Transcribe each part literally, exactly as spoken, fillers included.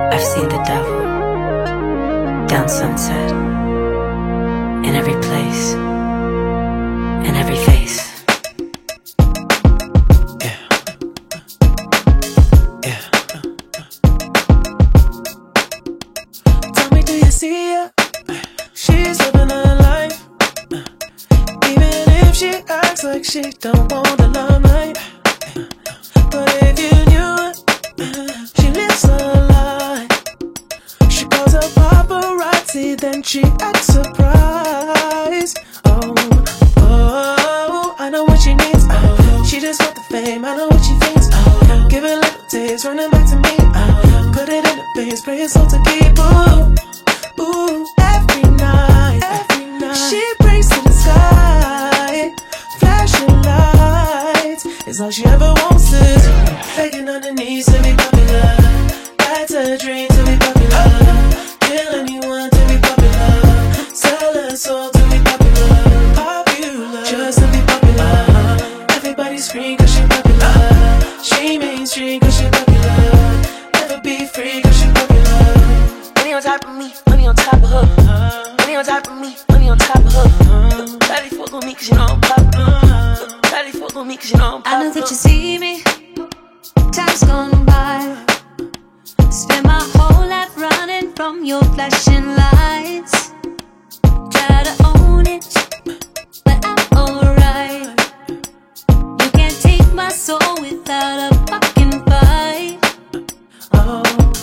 I've seen the devil down Sunset, in every place, in every face. Yeah. Yeah. Tell me, do you see her? She's living her life, even if she acts like she don't want the limelight. But if you knew her, she lives her life. She calls her paparazzi, then she acts surprised. Oh, oh, I know what she needs. Oh, she just want the fame, I know what she thinks. Oh, give it a little taste, running back to me. Oh, put it in the face, pray your soul to keep. Ooh, ooh, every night, every night she prays to the sky. Flashing lights is all she ever wants is begging on her knees to be popular. That's a dream to be popular. Kill anyone to be popular. Sell her soul to be popular. Popular, just to be popular. Everybody scream cause she popular. She mainstream cause she popular. Never be free cause she popular. Money on top of me, money on top of her. Money on top of me, money on top of her. Daddy fuck with me cause you know I'm popular. Daddy fuck with me cause you know I'm popular. I know that you see me, time's gone by. Spend my whole life running from your flashing lights. Try to own it, but I'm alright. You can't take my soul without a fucking fight. Oh,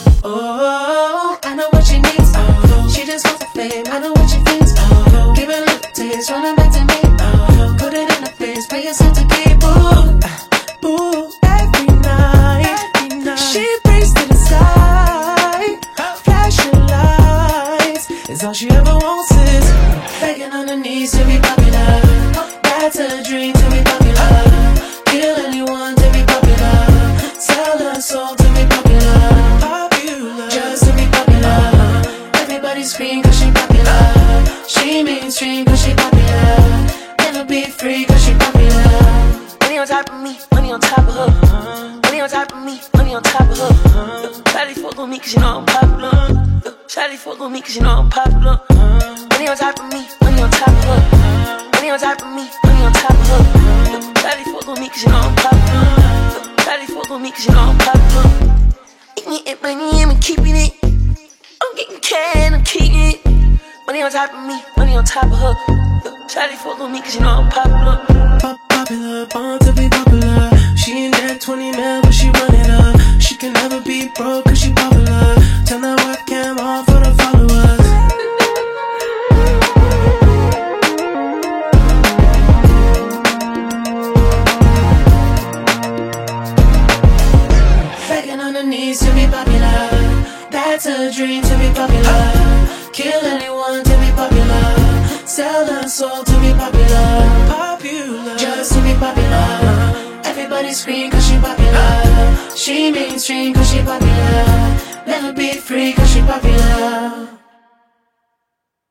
oh, I know what she needs. Oh, she just wants the fame, I know what she thinks. Oh, give it a little taste, running back to me. Oh, put it in the face, pay yourself to keep. Ooh, ooh, every night, every night she prays to the sky. Flashing lights is all she ever wants is begging on her knees to be popular. That's a dream to be popular. Kill anyone to be popular. Sell her soul to be popular. Popular, just to be popular. Everybody scream cause she popular. She mainstream cause she popular. Never be free cause she popular. Money on top of me, money on top of her. Money on top of me, money on top of her. Shawty fuck with me cause you know I'm popular. Shawty fuck with me cause you know I'm popular. Money on top of me, money on top of her. Money on top of me, money on top of her. Shawty fuck with me cause you know I'm popular. Shawty fuck with me cause you know I'm popular. Eating it, money, I'm keeping it. I'm getting cash, I'm keeping it. Money on top of me, money on top of her. Shawty fuck with me cause you know I'm popular. Pop popular, born to be popular. She in that twenty mil, but she run it up. She can never be broke cause she popular. Turn that webcam on for the followers. Begging on her knees to be popular. That's a dream to be popular. Kill anyone to be popular. Sell her soul to be popular. Popular, just to be popular. Everybody scream cause she popular. She mainstream cause she popular. Never be free cause she popular.